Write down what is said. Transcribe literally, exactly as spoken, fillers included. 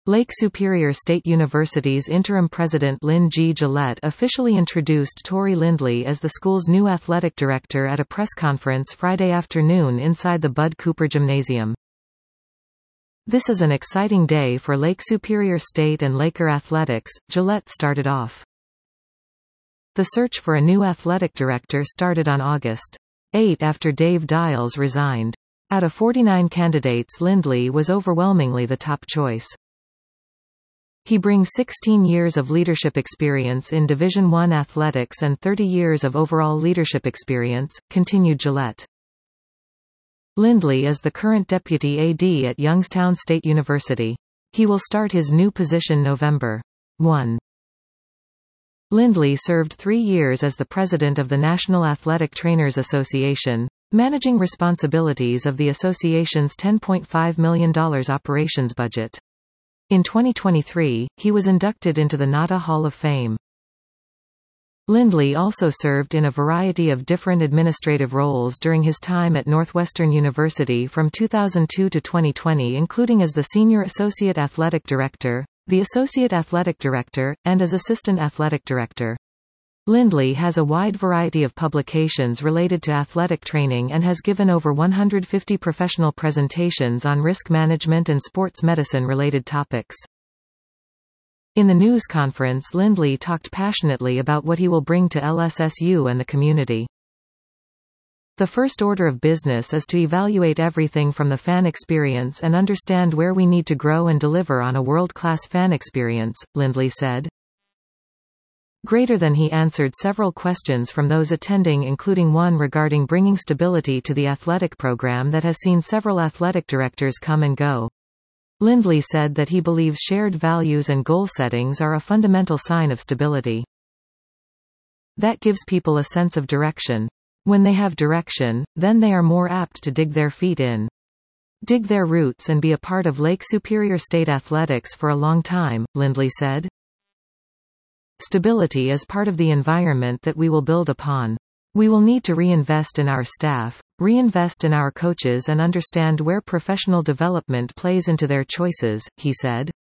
Lake Superior State University's interim president Lynn G. Gillette officially introduced Tori Lindley as the school's new athletic director at a press conference Friday afternoon inside the Bud Cooper Gymnasium. "This is an exciting day for Lake Superior State and Laker athletics," Gillette started off. The search for a new athletic director started on August eighth after Dave Dials resigned. Out of forty-nine candidates, Lindley was overwhelmingly the top choice. He brings sixteen years of leadership experience in Division one athletics and thirty years of overall leadership experience, continued Gillette. Lindley is the current deputy A D at Youngstown State University. He will start his new position November first. Lindley served three years as the president of the National Athletic Trainers Association, managing responsibilities of the association's ten point five million dollars operations budget. In twenty twenty-three, he was inducted into the N A D A Hall of Fame. Lindley also served in a variety of different administrative roles during his time at Northwestern University from two thousand two to twenty twenty, including as the Senior Associate Athletic Director, the Associate Athletic Director, and as Assistant Athletic Director. Lindley has a wide variety of publications related to athletic training and has given over one hundred fifty professional presentations on risk management and sports medicine-related topics. In the news conference, Lindley talked passionately about what he will bring to L S S U and the community. "The first order of business is to evaluate everything from the fan experience and understand where we need to grow and deliver on a world-class fan experience," Lindley said. Greater than he answered several questions from those attending, including one regarding bringing stability to the athletic program that has seen several athletic directors come and go. Lindley said that he believes shared values and goal settings are a fundamental sign of stability. That gives people a sense of direction. When they have direction, then they are more apt to dig their feet in. Dig their roots and be a part of Lake Superior State athletics for a long time, Lindley said. Stability is part of the environment that we will build upon. We will need to reinvest in our staff, reinvest in our coaches and understand where professional development plays into their choices, he said.